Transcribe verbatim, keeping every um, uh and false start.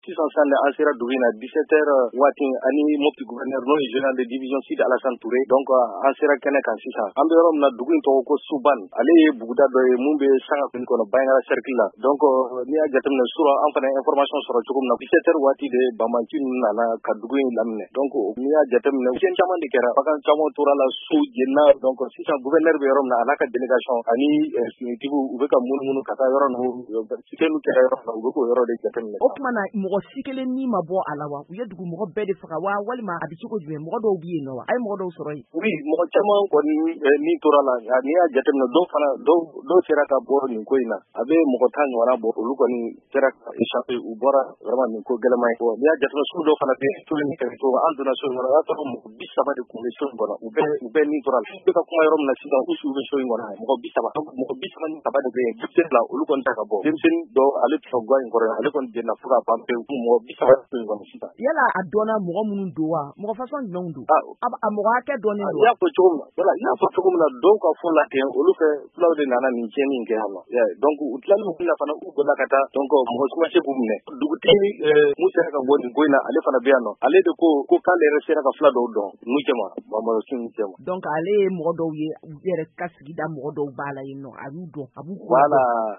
sisan san an sera dugu in na dix-sept heures waati ani Mopti gouverneur n'o ye général de division Sidi Alassane Touré donc an sera kɛnɛ kan sisan an bɛ yɔrɔ min na dugu in tɔgɔ ko Suban ale ye buguda dɔ ye mun bɛ sanga kɔni kɔnɔ Bangara cercle la donc n'i y'a jateminɛ sura an fana information sɔrɔ cogo min na dix-sept heures waati de banbanci nana ka dugu in laminɛ donc n'i y'a jateminɛ fiɲɛ caman de kɛra bagan caman tora la so jenna donc sisan gouverneur bɛ yɔrɔ min na a n'a ka délégation ani finitigiw u bɛ ka munumunu ka taa yɔrɔ ninnu sitenu kɛra yɔrɔ min na u bɛ k'o yɔrɔ de jateminɛ. O tuma na mɔgɔ si kelen ni ma bɔ a la wa u ye dugu mɔgɔ bɛɛ de faga wa walima a bɛ cogo jumɛn mɔgɔ dɔw bɛ yen nɔ wa a ye mɔgɔ dɔw sɔrɔ yen. oui mɔgɔ caman kɔni ni tora la n'i y'a jateminɛ dɔw fana dɔw dɔw sera ka bɔ nin ko in na a bɛ mɔgɔ tan ɲɔgɔnna bɔ olu kɔni sera ka échapper u bɔra vraiment nin ko gɛlɛman ye n'i y'a jateminɛ sugu dɔw fana bɛ yen tulu ni kɛlɛ cogo an donna so in kɔnɔ o y'a sɔrɔ mɔgɔ bi saba de tun bɛ so in kɔnɔ u bɛɛ u bɛɛ ni tora la u bɛ ka kuma yɔrɔ min na sisan u siw bɛ so in kɔnɔ mɔgɔ bi saba mɔgɔ bi saba ni saba de bɛ yen denmisɛnnin la olu kɔni ta ka bɔ denmisɛnnin dɔ ale tɛ ga in kɔrɔ ale kɔni jenna fo ka ban pewu mɔgɔ bi saba so in kɔnɔ sisan. Yala a dɔnna mɔgɔ minnu don wa mɔgɔ fasɔn jumɛnw don a mɔgɔ hakɛ dɔnnen don. I y'a fɔ cogo min na voilà i y'a fɔ cogo min na dɔw ka fɔ la ten olu fɛ fulaw de nana nin tiɲɛni in kɛ yan nɔ donc u tilalen u la fana u bɔra ka taa donc mɔgɔ si ma se k'u minɛ dugutigi mun sera ka bɔ nin ko in na ale fana bɛ yan nɔ ale de ko ko k'ale yɛrɛ sera ka fula dɔw dɔn nu cɛ ma Mamadu Sinu cɛ ma. donc ale ye mɔgɔ dɔw ye u yɛrɛ ka sigida mɔgɔ dɔw b'a la yen nɔ a y'u dɔn a b'u voilà